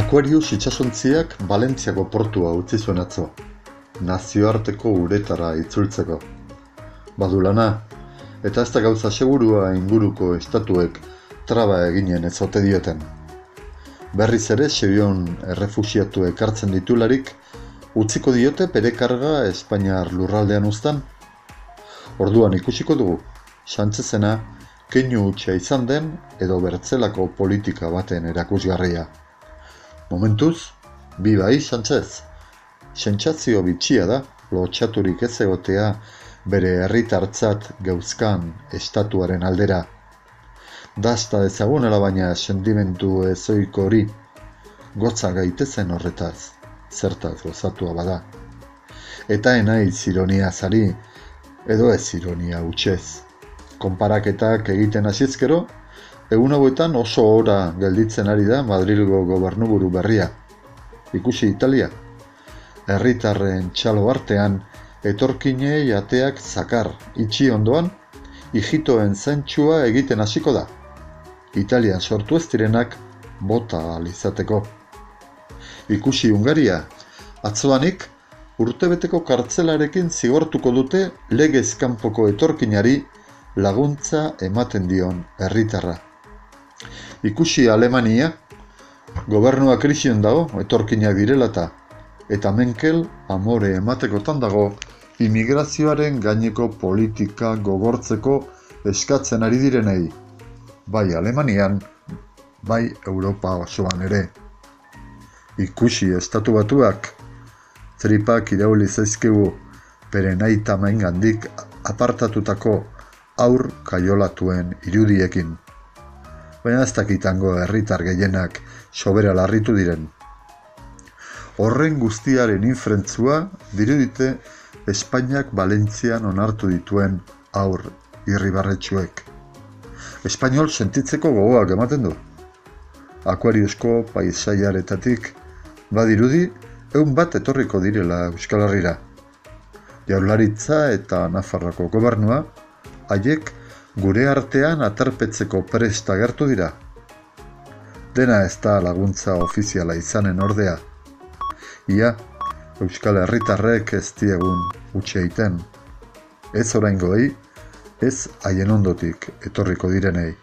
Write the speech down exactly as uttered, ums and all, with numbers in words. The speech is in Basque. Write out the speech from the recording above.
Aquarius itsasontziak Valentziako portua utzi zuen atzo, nazioarteko uretara itzultzeko. Badu lana, eta ez da gauza segurua inguruko estatuek traba eginen ez ote dioten. Berriz ere seiehun errefuxiatu ekartzen ditularik, utziko diote bere karga Espainiar lurraldean uztan. Orduan ikusiko dugu, Sánchezena keinu hutsa izan den edo bertzelako politika baten erakusgarria. Momentuz, bi bai Sánchez. Sentsazio bitxia da, lotsaturik ez egotea bere herritartzat geuzkan estatuaren aldera. Dasta ezagunela baina sentimentu ezoiko hori, gotza gaitezen horretaz, zertaz gozatua bada. Eta enaiz ironia zari, edo ez ironia hutsez. Konparaketak egiten hasizkero, egun hauetan oso ora gelditzen ari da Madrilgo gobernuburu berria. Ikusi Italia. Herritarren txalo artean, etorkinei ateak zakar itxi ondoan, ijitoen zentsua egiten hasiko da. Italian sortu ez direnak bota alizateko. Ikusi Hungaria. Atzoanik, urtebeteko kartzelarekin zigortuko dute legez kanpoko etorkinari laguntza ematen dion herritarra. Ikusi Alemania, gobernua krisian dago, etorkinak direlata, eta Merkel amore ematekotan dago, immigrazioaren gaineko politika gogortzeko eskatzen ari direnei, bai Alemanian, bai Europa osoan ere. Ikusi Estatu Batuak, tripak irauli zaizkigu, bere nahi tamaingandik apartatutako aur kaiolatuen irudiekin. Baina ez dakitango herritar gehienak sobera larritu diren. Horren guztiaren infrentzua dirudite Espainiak Valentzian onartu dituen aur irribarretsuek. Espainol sentitzeko gogoak ematen du. Aquariusko paisaiaretatik badirudi ehun bat etorriko direla Euskal Herrira. Jaurlaritza eta Nafarroako gobernua haiek gure artean aterpetzeko prest agertu dira. Dena ez da laguntza ofiziala izanen ordea. Ia, Euskal Herritarrek ez diegun utxe egiten. Ez oraingoei, ez haien ondotik etorriko direnei.